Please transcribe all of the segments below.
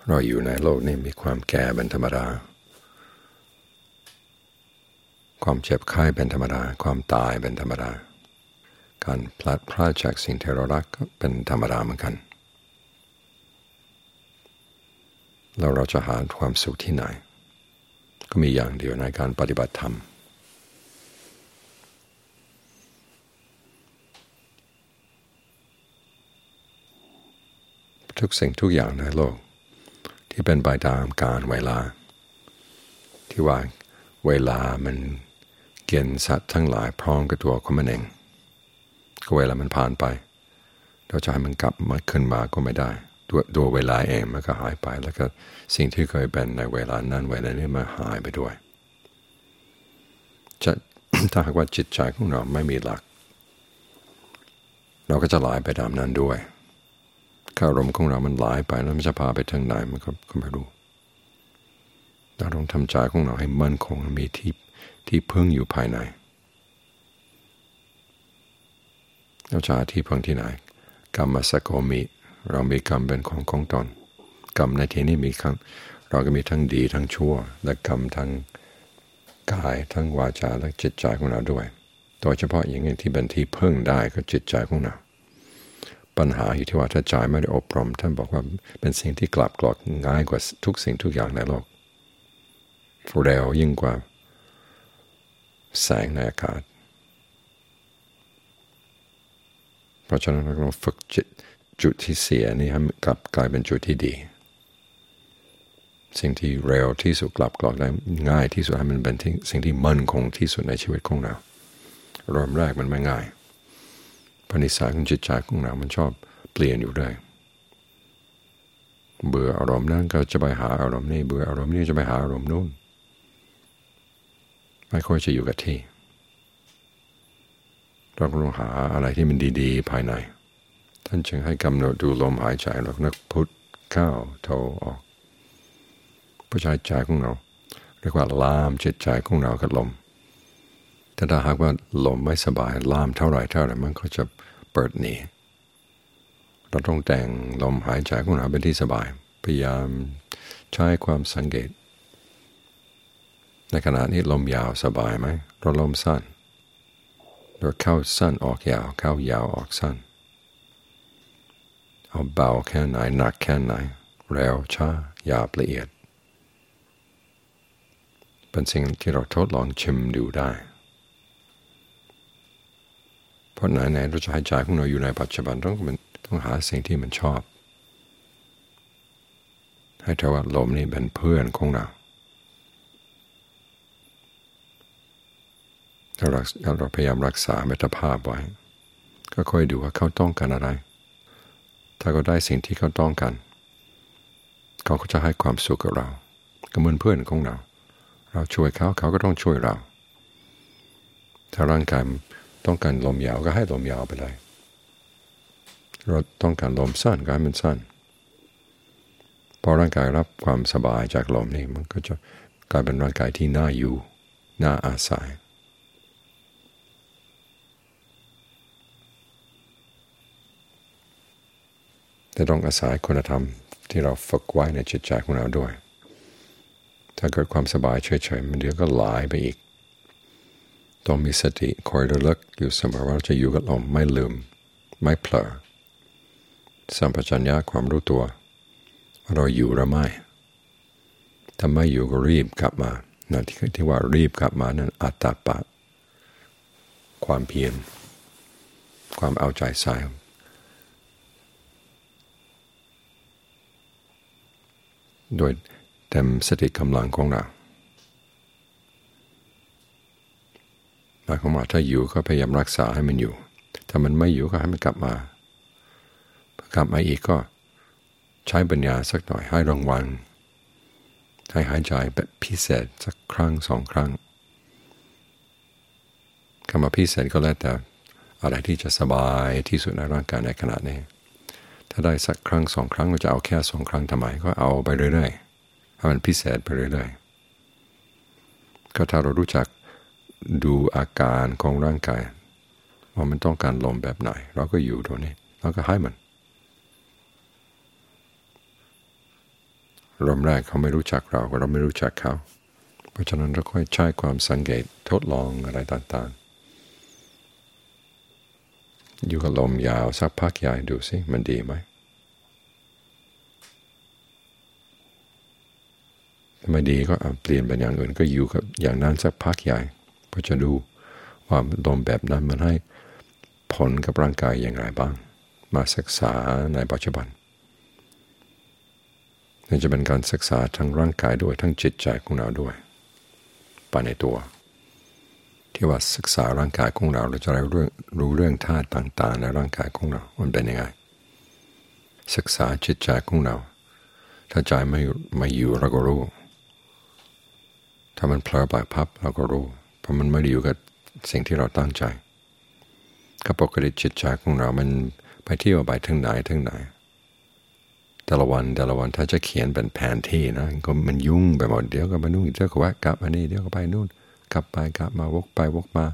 เราอยู่ในโลกนี้มีความแก่เป็นธรรมดาความเจ็บไข้เป็นธรรมดาความตายเป็นธรรมดาการพลัดพรากจากสิ่งที่เรารักก็เป็นธรรมดาเหมือนกันแล้วเราจะหาความสุขที่ไหนก็มีอย่างเดียวในการปฏิบัติธรรมทุกสิ่งทุกอย่างในโลกที่เป็นไปตามกาลเวลาที่ว่าเวลามันเกณฑ์สัตว์ทั้งหลายพร้อมกับตัวของมันเองก็เวลามันผ่านไปเราจะให้มันกลับมาขึ้นมาก็ไม่ได้ตัวเวลาเองมันก็หายไปแล้วก็สิ่งที่เคยเป็นในเวลานั้นเวลานี้มันหายไปด้วยจะ ถ้าหากว่าจิตใจของเราไม่มีหลักเราก็จะไหลไปตามนั้นด้วยอารมณ์ของเรามันไหลไปแล้วมันจะพาไปทางไหนมันก็ไม่รู้เราต้องทำใจของเราให้มั่นคงมีที่พึ่งอยู่ภายในเราจะหาที่พึ่งที่ไหนกรรมสโกมิเรามีกรรมเป็นของตนกรรมในที่นี้มีครั้งเราก็มีทั้งดีทั้งชั่วและกรรมทั้งกายทั้งวาจาและจิตใจของเราด้วยโดยเฉพาะอย่างนี้ที่เป็นที่พึ่งได้ก็จิตใจของเราปัญหาอยู่ที่ว่าถ้าใจไม่ได้อบรมท่านบอกว่าเป็นสิ่งที่กลับกรอกง่ายกว่าทุกสิ่งทุกอย่างในโลกเร็วยิ่งกว่าแสงในอากาศเพราะฉะนั้นเราต้องฝึกจุดที่เสียนี่ให้กลับกลายเป็นจุดที่ดีสิ่งที่เร็วที่สุดกลับกรอกได้ง่ายที่สุดให้มันเป็นสิ่งที่มั่นคงที่สุดในชีวิตของเราเริ่มแรกมันไม่ง่ายพนิสัยของจิตใจของเรามันชอบเปลี่ยนอยู่ได้เบื่ออารมณ์นั้นก็จะไปหาอารมณ์นี้เบื่ออารมณ์นี้จะไปหาอารมณ์นู้นไม่ค่อยจะอยู่กับที่เราต้องหาอะไรที่มันดีๆภายในท่านจึงให้กำหนดดูลมหายใจแล้วนึกพุทเข้าโทออกผู้ชายใจของเราเรียกว่าล่ามจิตใจของเรากับลมถ้าหากว่าลมไม่สบายล่ามเท่าไหร่มันก็จะเปิดหนีเราต้องแต่งลมหายใจของเราเป็นที่สบายพยายามใช้ความสังเกตในขณะนี้ลมยาวสบายไหมเราลมสั้นเราเข้าสั้นออกยาวเข้ายาวออกสั้นเอาเบาแค่ไหนหนักแค่ไหนเร็วช้าหยาบละเอียดเป็นสิ่งที่เราทดลองชิมดูได้เพราะไหนเราจะให้ใจของเราอยู่ในปัจจุบันต้องหาสิ่งที่มันชอบให้ถือว่าลมนี่เป็นเพื่อนของเราเราพยายามรักษามิตรภาพไว้ก็ค่อยดูว่าเขาต้องการอะไรถ้าเขาได้สิ่งที่เขาต้องการเขาก็จะให้ความสุขกับเราก็เหมือนเพื่อนของเราเราช่วยเขาก็ต้องช่วยเราถ้าร่างกายต้องการลมยาวก็ให้ลมยาวไปเลยเราต้องการลมสั้นก็ให้มันสั้นพอร่างกายรับความสบายจากลมนี่มันก็จะกลายเป็นร่างกายที่น่าอยู่น่าอาศัยแต่ต้องอาศัยคุณธรรมที่เราฝึกไว้ในจิตใจของเราด้วยถ้าเกิดความสบายเฉยๆมันเดี๋ยวก็หลายไปอีกต้องมีสติคอยระลึกอยู่เสมอว่าจะอยู่กับลมไม่ลืมไม่เผลอสัมปชัญญะความรู้ตัวเราอยู่หรือไม่ถ้าไม่อยู่ก็รีบกลับมานั่นที่ว่ารีบกลับมานั้นอัตตาปะความเพียรความเอาใจใส่โดยเต็มสติกำลังของเราหมายความว่าถ้าอยู่ก็พยายามรักษาให้มันอยู่ถ้ามันไม่อยู่ก็ให้มันกลับมาอีกก็ใช้ปัญญาสักหน่อยให้รางวัลให้หายใจแบบพิเศษสักครั้งสองครั้งคำว่าพิเศษก็แล้วแต่อะไรที่จะสบายที่สุดในร่างกายในขณะนี้ถ้าได้สักครั้งสองครั้งก็จะเอาแค่สองครั้งทำไมก็เอาไปเรื่อยๆให้มันพิเศษไปเรื่อยๆก็ถ้าเรารู้จักดูอาการของร่างกายว่ามันต้องการลมแบบไหนเราก็อยู่ตรงนี้เราก็ให้มันเริ่มแรกเขาไม่รู้จักเราเราไม่รู้จักเขาเพราะฉะนั้นเราค่อยใช้ความสังเกตทดลองอะไรต่างๆอยู่กับลมยาวสักพักใหญ่ดูสิมันดีไหมถ้าไม่ดีก็เปลี่ยนเป็นอย่างอื่นก็อยู่กับอย่างนั้นสักพักใหญ่เพื่อจะดูว่าลมแบบนั้นมันให้ผลกับร่างกายอย่างไรบ้างมาศึกษาในปัจจุบันนี่จะเป็นการศึกษาทั้งร่างกายด้วยทั้งจิตใจของเราด้วยไปในตัวที่ว่าศึกษาร่างกายของเราเราจะได้รู้เรื่องธาตุต่างๆในร่างกายของเรามันเป็นยังไงศึกษาจิตใจของเราถ้าใจไม่อยู่เราก็รู้ถ้ามันเผลอไปพับเราก็รู้เพราะมันไม่ได้อยู่กับสิ่งที่เราตั้งใจก็ปกติจิตใจของเรามันไปเที่ยวไปถึงไหนแต่ละวันถ้าจะเขียนเป็นแผนที่นะก็มันยุ่งไปหมดเดี๋ยวก็มานู่นเดี๋ยวก็แวะกลับมานี่เดี๋ยวก็ไปนู่นกลับไปกลับมาวกไปวกมา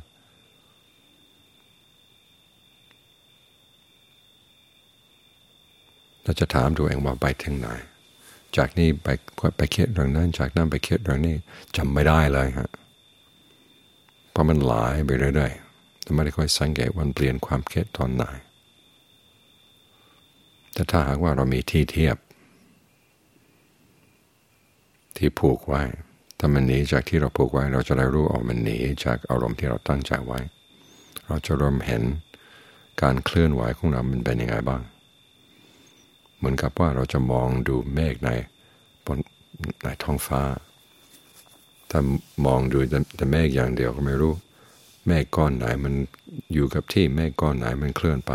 เราจะถามตัวเองว่าไปถึงไหนจากนี้ไปคิดเรื่องนั้นจากนั้นไปคิดเรื่องนี้จำไม่ได้เลยฮะเพราะมันหลายไปเรื่อยๆแต่ไม่ได้ค่อยสังเกตวันเปลี่ยนความคิดตอนไหนแต่ถ้าหากว่าเรามีที่เทียบที่ผูกไว้ถ้ามันหนีจากที่เราผูกไว้เราจะได้รู้ออกมันหนีจากอารมณ์ที่เราตั้งใจไว้เราจะเริ่มเห็นการเคลื่อนไหวของเรามันเป็นยังไงบ้างเหมือนกับว่าเราจะมองดูเมฆในท้องฟ้าถ้ามองดูแต่เมฆอย่างเดียวก็ไม่รู้เมฆก้อนไหนมันอยู่กับที่เมฆก้อนไหนมันเคลื่อนไป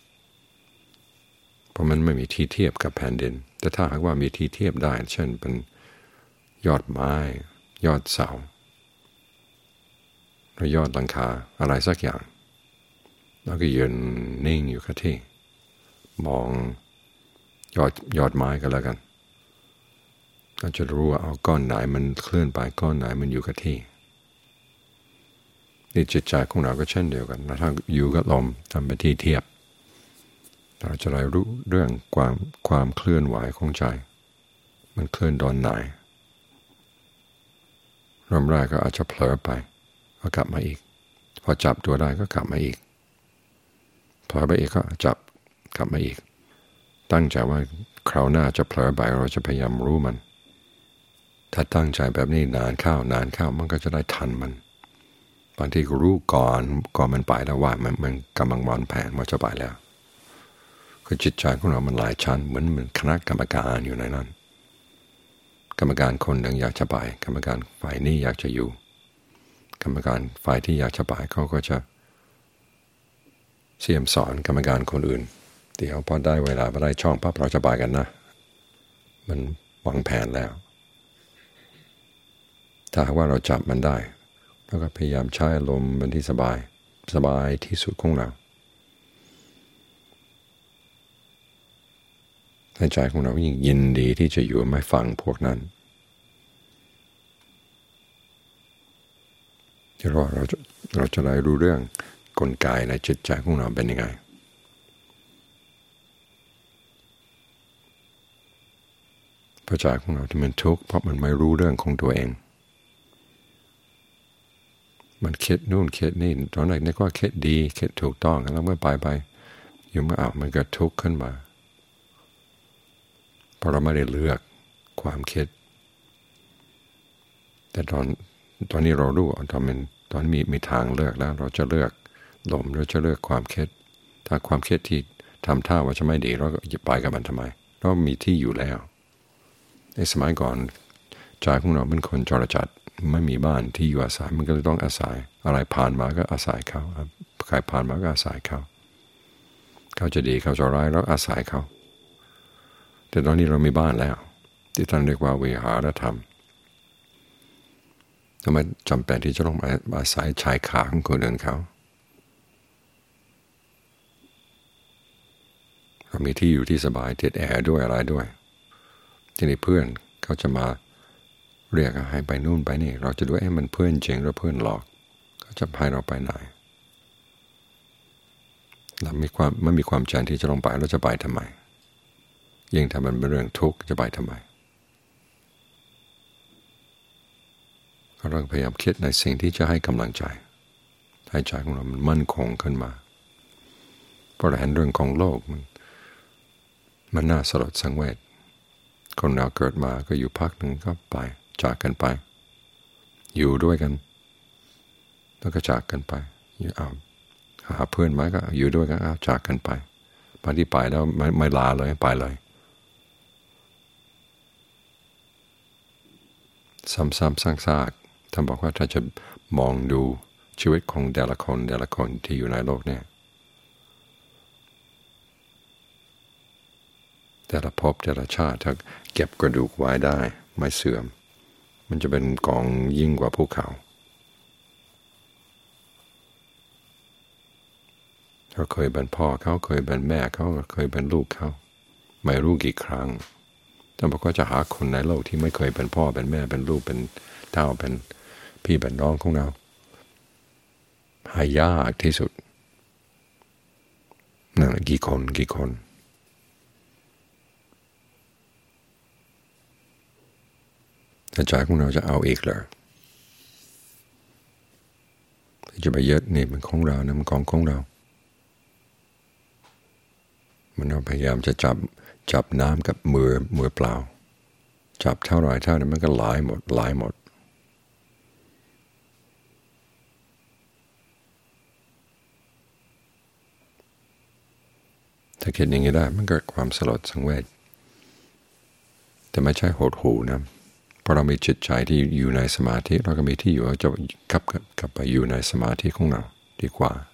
เพราะมันไม่มีที่เทียบกับแผ่นดินแต่ถ้าหากว่ามีที่เทียบได้เช่นเป็นยอดไม้ยอดเสาหรือยอดหลังคาอะไรสักอย่างแล้วก็ยืนนิ่งอยู่กับที่มองยอดไม้ก็แล้วกันเราจะรู้ว่าเอาก้อนไหนมันเคลื่อนไปก้อนไหนมันอยู่กับที่นี่จิตใจของเราก็เช่นเดียวกันถ้าอยู่กับลมทำเป็นที่เทียบเราจะได้รู้เรื่องความเคลื่อนไหวของใจมันเคลื่อนตอนไหนเริ่มแรกก็อาจจะเผลอไปก็กลับมาอีกพอจับตัวได้ก็กลับมาอีกเผลอไปอีกก็จับกลับมาอีกตั้งใจว่าคราวหน้าจะเผลอไปเราจะพยายามรู้มันถ้าตั้งใจแบบนี้นานเข้ามันก็จะได้ทันมันบางทีก็รู้ก่อนมันไปแล้วว่ามันกำลังวางแผนว่าจะไปแล้วคือจิตใจของเรามันหลายชั้นเหมือนคณะกรรมการอยู่ในนั้นกรรมการคนหนึ่งอยากจะไปกรรมการฝ่ายนี้อยากจะอยู่กรรมการฝ่ายที่อยากจะไปเขาก็จะเสี่ยมสอนกรรมการคนอื่นเดี๋ยวพอได้เวลาพอได้ช่องปั๊บเราจะไปกันนะมันวางแผนแล้วถ้าหากว่าเราจับมันได้แล้วก็พยายามใช้ลมเป็นที่สบายที่สุดของเราใจของเรายิ่งยินดีที่จะอยู่ไม่ฟังพวกนั้นที่เราจะได้รู้เรื่องกลไกในจิตใจของเราเป็นยังไงพระใจของเราที่มันทุกข์เพราะมันไม่รู้เรื่องของตัวเองมันคิดนู่นคิดนี่ตอนแรกนึกว่าคิดดีคิดถูกต้องแล้วเมื่อไปอยู่เมื่อมันก็ทุกข์ขึ้นมาเพราะเราไม่ได้เลือกความคิดแต่ตอนนี้เรารู้ตอนมีทางเลือกแล้วเราจะเลือกลมเราจะเลือกความคิดถ้าความคิดที่ทำท่าว่าจะไม่ดีเราก็ไปกับมันทำไมเรามีที่อยู่แล้วในสมัยก่อนใจของเราเป็นคนจรจัดไม่มีบ้านที่อยู่อาศัยมันก็เลยต้องอาศัยอะไรผ่านมาก็อาศัยเขาใครผ่านมาก็อาศัยเขาจะดีเขาจะร้ายเราอาศัยเขาแต่ตอนนี้เรามีบ้านแล้วที่ท่านเรียกว่าวิหารธรรมทำไมจำเป็นที่จะต้องอาศัยชายคาของคนอื่นเขาเรามีที่อยู่ที่สบายติดแอร์ด้วยอะไรด้วยทีนี้เพื่อนเขาจะมาเรียกให้ไปนู่นไปนี่เราจะดูมันเพื่อนจริงหรือเพื่อนหลอกเขาจะพาเราไปไหนเราไม่มีความใจที่จะลงไปเราจะไปทำไมยิ่งถ้ามันเป็นเรื่องทุกข์จะไปทำไมเราพยายามคิดในสิ่งที่จะให้กำลังใจให้ใจของเรามันมั่นคงขึ้นมาเพราะเราเห็นเรื่องของโลกมันน่าสลดสังเวชคนเราเกิดมาก็อยู่พักหนึ่งก็ไปจากกันไปอยู่ด้วยกันแล้วก็จากกันไปอยู่เอาหาเพื่อนไหมก็อยู่ด้วยกันเอาจากกันไปบางที่ไปแล้วไม่ลาเลยไปเลยซ้ำๆซากๆท่านบอกว่าถ้าจะมองดูชีวิตของแต่ละคนที่อยู่ในโลกเนี่ยแต่ละภพแต่ละชาติถ้าเก็บกระดูกไว้ได้ไม่เสื่อมมันจะเป็นกองยิ่งกว่าภูเขาเขาเคยเป็นพ่อเขาเคยเป็นแม่เขาเคยเป็นลูกเขาไม่รู้กี่ครั้งท่านบอกว่าจะหาคนในโลกที่ไม่เคยเป็นพ่อเป็นแม่เป็นลูกเป็นเต้าเป็นพี่เป็นน้องของเราหายากที่สุดนั่นแหละกี่คนแต่ใจของเราจะเอาอีกเลยจะไปยึดนี่มันของเรานะมันของเรามันเราพยายามจะจับน้ำกับมือเปล่าจับเท่าไรนั้นมันก็ไหลหมดถ้าคิดอย่างนี้ได้มันเกิดความสลดสังเวชแต่ไม่ใช่โหดหูนะเพราะเรามีจิตใจที่อยู่ในสมาธิเราก็มีที่อยู่จะกลับไปอยู่ในสมาธิของเราดีกว่า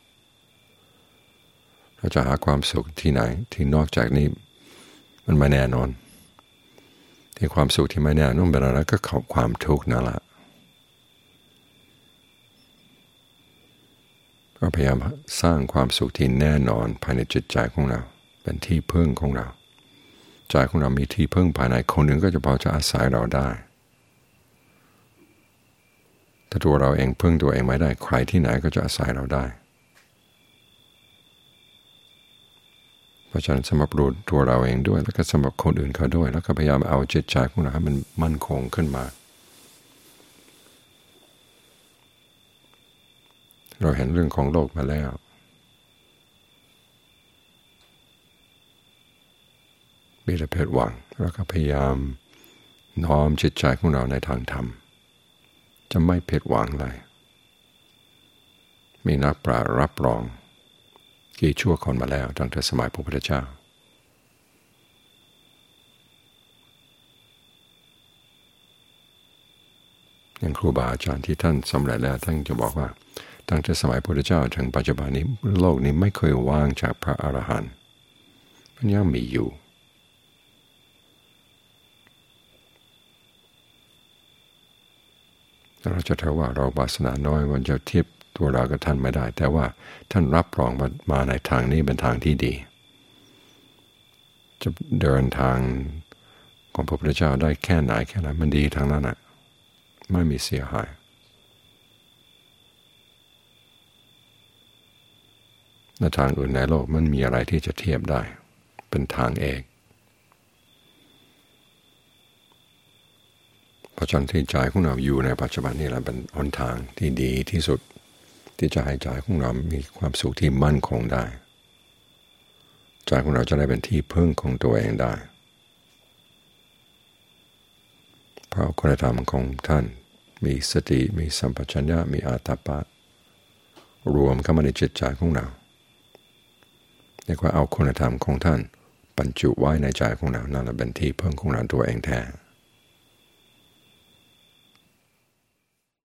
เราจะหาความสุขที่ไหนที่นอกจากนี้มันไม่แน่นอนที่ความสุขที่ไม่แน่นอนเป็นอะไรก็ความทุกข์นั่นแหละก็พยายามสร้างความสุขที่แน่นอนภายในจิตใจของเราเป็นที่พึ่งของเราใจของเรามีที่พึ่งภายในคนอื่นก็จะพอจะอาศัยเราได้ถ้าตัวเราเองพึ่งตัวเองไม่ได้ใครที่ไหนก็จะอาศัยเราได้เพราะฉะนั้นสำหรับตัวเราเองด้วยแล้วก็สำหรับคนอื่นเขาด้วยแล้วก็พยายามเอาจิตใจของเราให้มันมั่นคงขึ้นมาเราเห็นเรื่องของโลกมาแล้วมีแต่ผิดหวังแล้วก็พยายามน้อมจิตใจของเราในทางธรรมจะไม่ผิดหวังเลยมีนักปราชญ์รับรองกี่ชั่วคนมาแล้วตั้งแต่สมัยพระพุทธเจ้าอย่างครูบาอาจารย์ที่ท่านสำเร็จแล้วท่านจะบอกว่าตั้งแต่สมัยพระพุทธเจ้าถึงปัจจุบันนี้โลกนี้ไม่เคยว่างจากพระอรหันต์มันยังมีอยู่เราจะเท่าว่าเราวาสนาน้อยวันจะเทียบตัวเรากับท่านไม่ได้แต่ว่าท่านรับรองมาในทางนี้เป็นทางที่ดีจะเดินทางของพระพุทธเจ้าได้แค่ไหนมันดีทางนั้นไม่มีเสียหายในทางอื่นในโลกมันมีอะไรที่จะเทียบได้เป็นทางเอกเพราะฉะนั้นที่ใจของเราอยู่ในปัจจุบันนี้แหละเป็นหนทางที่ดีที่สุดที่จะให้ใจของเรามีความสุขที่มั่นคงได้ใจของเราจะได้เป็นที่พึ่งของตัวเองได้เพราะคุณธรรมของท่านมีสติมีสัมปชัญญะมีอาตปะรวมเข้ามาในจิตใจของเราเรียกว่าเอาคุณธรรมของท่านบรรจุไว้ในใจของเรานั่นแหละเป็นที่พึ่งของเราตัวเองแท้